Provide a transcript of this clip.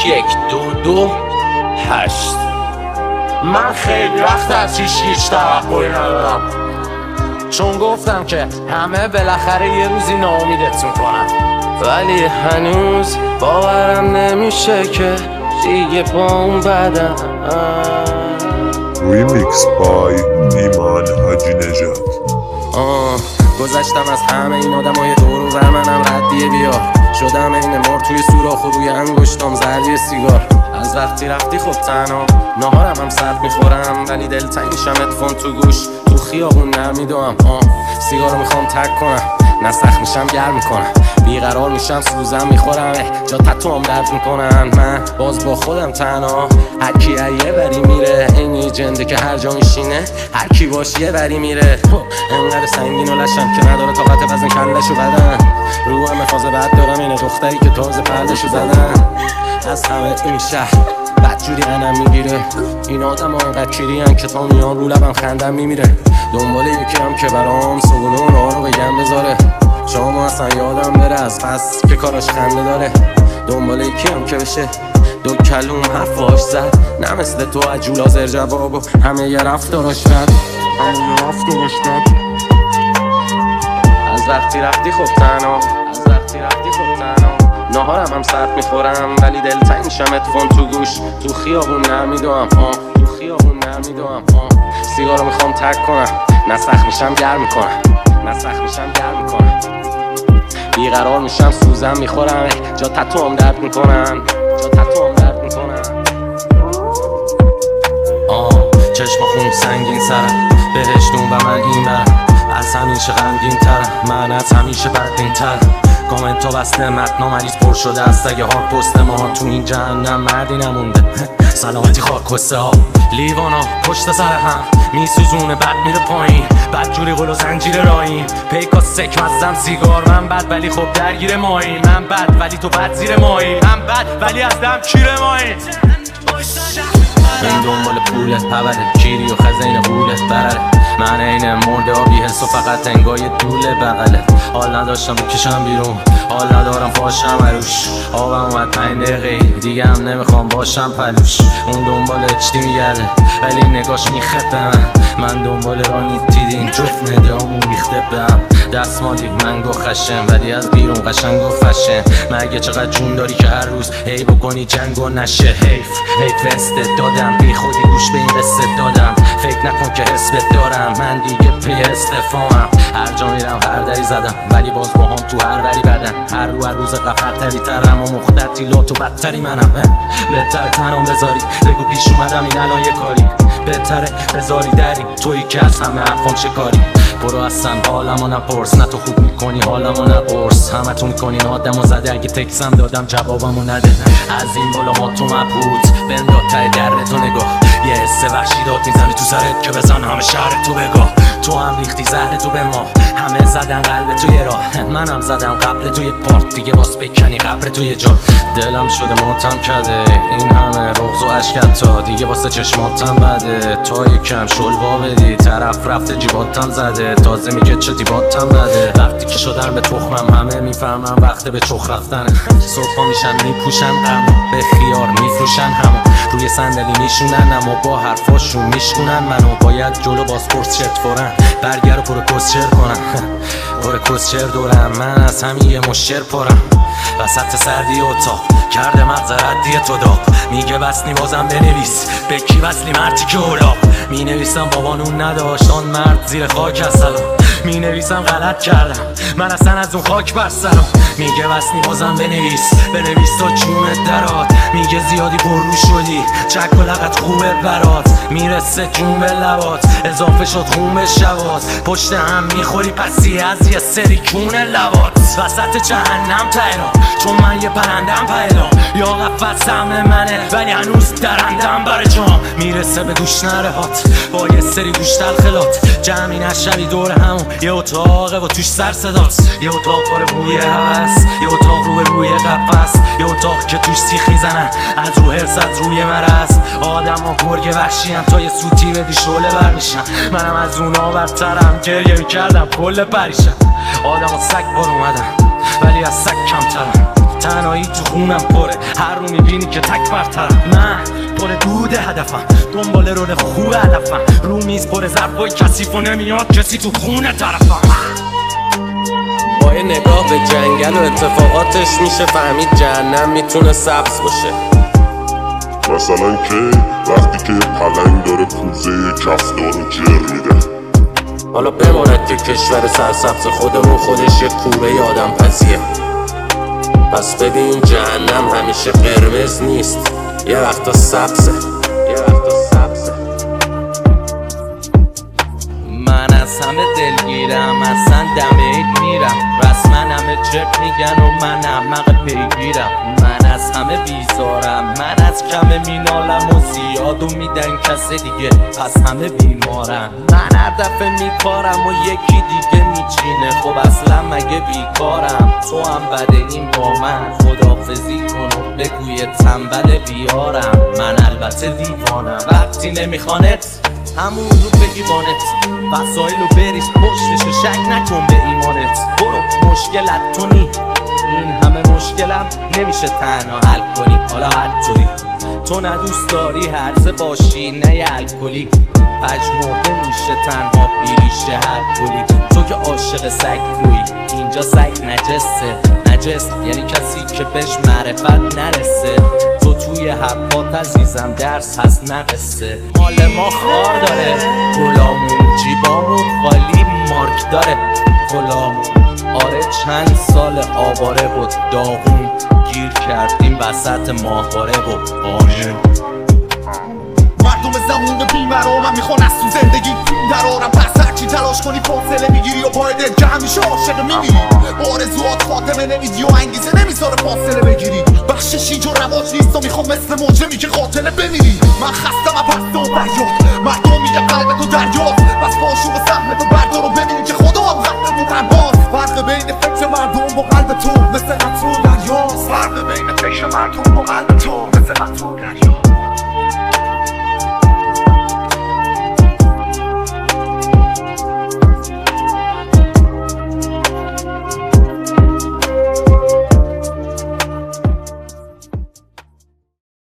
122 من خیلی وقت از هیچ توقعی ندارم، چون گفتم که همه بالاخره یه روزی ناامیدت میکنن، ولی هنوز باورم نمیشه که دیگه با اون بدم. ریمیکس بای ایمان حاجی نژاد. گذشتم از همه این آدمای دور و منم ردیه بیار، شدم این مار توی سوراخ و روی انگشتام زردی سیگار. از وقتی رفتی خب تنها نهارم هم سرد میخورم، ولی دلتنگ میشم ادفون تو گوش، تو خیابون نمیدوم. سیگارو میخوام تک کنم، نه سخت میشم گرم میکنم، بیقرار میشم سوزم میخورم، جا تتوام درد میکنن. من باز با خودم تنها، هر کی یه بری میره، اینی جنده که هر جا میشینه هر کی باش یه بری میره. انقدر سنگین و لشم که نداره طاقت وزن کلشو بدن، رو هم فاز بد دارم، اینه دختری که تازه پردشو زدن. از همه این شهر بدجوری انم میگیره، این آدم ها انقدر کیرین که تا میان رو لبم خندم میمیره. دنبال یکی هم که برام صبونه و راه رو بگم بذاره، شما اصلا یادم بره از پس که کاراش خنده داره. دنبال یکی هم که بشه دو کلوم حرفاش زد، نه مثل تو عجول حاضر جواب و همه یه رفتاراش رد. از وقتی رفتی خب تنها، نهارم هم سرد میخورم، ولی دلتنگ میشم ادفون تو گوش، تو خیابون نمیدوم. سیگارو میخوام تک کنم، نه سخت میشم گرم میکنم، بیقرار میشم سوزم میخورم، جا تتوام درد میکنن. چشم خون سنگین سرم، بهشتون و من این برم، از همیشه غمگین ترم، من از همیشه بدبین ترم. کامنت ها بسته، متنا مریض پر شده از سگ ها، پست ما تو این جهنم مردی نمونده. سلامتی خاک کسته ها، لیوان ها پشت سر هم میسوزونه، بد میره پایین، بد جوری قل و زنجیر راییم، پیکا سک مزم سیگار. من بد ولی خب درگیر مایی، من بد ولی تو بد زیر مایی، من بد ولی از دم کیر مایی. این دنبال پولت پولت کیری و خزین قولت برره، من این مرده ها بیحس و فقط انگای دوله بغله. حال نداشتم بکشم بیرون، حال ندارم پاشم عروش، آبم اومد 5 دقیقه دیگه هم نمیخوام باشم پلوش. اون دنبال اچتی میگرده ولی نگاش میخته، من دنبال رانی دیدین جفت ندامون ریخته بهم. دستمالی منگو خشم ولی از بیرون قشنگ و فشن، مگه چقدر جون داری که هر روز هی بکنی جنگ و نشه. حیف وستت دادم، بی خودی گوش به این قصه دادم، فکر نکن که حسبت دارم، من دیگه پی استفامم. هر جا میرم هر دری زدم، ولی باز با هم تو هر بری بدن، هر روز قفرتری ترم و مختلطیلات و بدتری منم. بهتر تنم بذاری بگو پیش اومدم این الان یه کاری، بهتره بذاری دریم تویی که از همه حرفام شکاری. برو اصلا حالمو نپرس، نه تو خوب میکنی حالمو نپرس، همه تو میکنین آدمو زده، اگه تکسم دادم جوابمو نده. از این بالا ما تو مبهوت بنداد ته در تو نگاه، یه حس وحشی داد میزنی تو سرت که بزن همه شهر تو بگاه. تو هم ریختی زهر تو به ما، همه زدن قلب توی راه، منم زدم قبل توی پارت، دیگه باز بکنی قبر توی جا. دلم شده ماتم کرده این همه رغز و عشقت، تا دیگه واسه چشماتم بده، تا یکم شلوا بدی طرف رفته جیباتم زده، تازه میگه چه دیباتم بده. وقتی که شدن به تخمم همه میفهمم وقت به چخ رفتنه، صبحا میشن میپوشن غم به خیار میفروشن، همو روی صندلی میشونن اما با حرفاشون میشکنن منو. باید جلو بازپرس شرط فورن برگر و پر کسچر کنم، پر کسچر دورم، من از همین یه مشر پرم. وسط سردی اتاق کرده مغز ردی تو داغ، میگه بسنی بازم بنویس به کی وصلی مرتی که اولاق. می نویسم بابانون نداشت آن مرد زیر خاک از سلام، می نویسم غلط کردم من اصلا از اون خاک بر سرم. میگه بسنی بازم بنویس تا جونت درات، میگه زیادی پررو شدی چک و لغت خوبه برات، میرسه جون به لبات اضافه شد خون به شبات، پشت هم میخوری پسی از یه سری کون لبات. وسط جهنم تهران چون من یه پرندم پیدا، یا قفص سمن منه ولی هنوز درندم بر جام، میرسه به گوش نرهات با یه سری گوش تلخلات، جمعی نشوی دور همون یه اتاقه و توش سر صداست، یه اتاق پر بوی هوس، یه اتاق رو به روی قفص، یه اتاق که توش سیخ میزنن از رو حرص از روی مرض. آدم ها گرگ وحشی هم تا یه سوتی بدی شعله بر میشن، منم از اونا برترم گریه میکردم کل پریشم. آدم ها سگ بار اومدن ولی از سگ کمترم، تنهایی تو خونم پره، هر رو میبینی که تک برترم. من پر دود هدفم، دنبال رول خوب هدفم، رو میز پر ظرفای کثیف و نمیاد کسی تو خونه طرفم. با یه نگاه به جنگل و اتفاقاتش میشه فهمید جهنم میتونه سبز باشه. مثلا که وقتی که پلنگ داره پوزه کفتارو جر میده. حالا بماند که کشور سرسبز خودمون خودش یه کوره آدم پزیه. پس ببین جهنم همیشه قرمز نیست، یه وقتا سبزه. من از همه دلگیرم، اصلا دمید میرم، رسما همه چپ میگن و من احمق پیگیرم. من از همه بیزارم، من از کم مینالم و زیادو میدن کس دیگه، پس همه بیمارم. من هر دفعه میکارم و یکی دیگه میچینه، خب اصلا مگه بیکارم؟ تو هم بده این با من، خداحافظی کن و بگوی تنبل بیارم. من البته دیوانم، وقتی نمیخوانت همون رو بگی بانت، وسایلو بریز پشتشو، شک نکن به ایمانت. برو مشکلت تو نی، این همه مشکلم نمیشه تنها حل کنی. حالا هر طوری تو ندوست داری هرزه باشی نه یه الکلی، پژمرده میشه تنها بیریشه هر کلی. تو که عاشق سگ توی اینجا سگ نجسه، نجس یعنی کسی که بهش معرفت نرسه. تو توی حرفات عزیزم درس هست نقصه. مال ما خار داره گلامون، جیبامون خالی مارک داره غلامون. آره چند سال آواره بود داغون، گیر کردیم وسط ماهواره بود آره. مردم زمون بیمرا من میخوان از تو زندگی درارم، پس هرچی تلاش کنی فاصله میگیری و باید که همیشه عاشق میمیری. آرزوات خاتمه نمیدی و انگیزه نمیذاره فاصله بگیری. بخششی جو رواج نیست و میخوام مثل موجمی که قاتله بمیری. من خستم از پست و فریاد، مردم میگه قلب تو دریاست، پس باشو و سهم تو بردار و ببین که خدا هم قلب تو قلباست. فرق بین فکر مردم با قلب تو مثل قطر و دریاست. فرق بین فکر مردم با قلب تو مثل قطر و دریاست.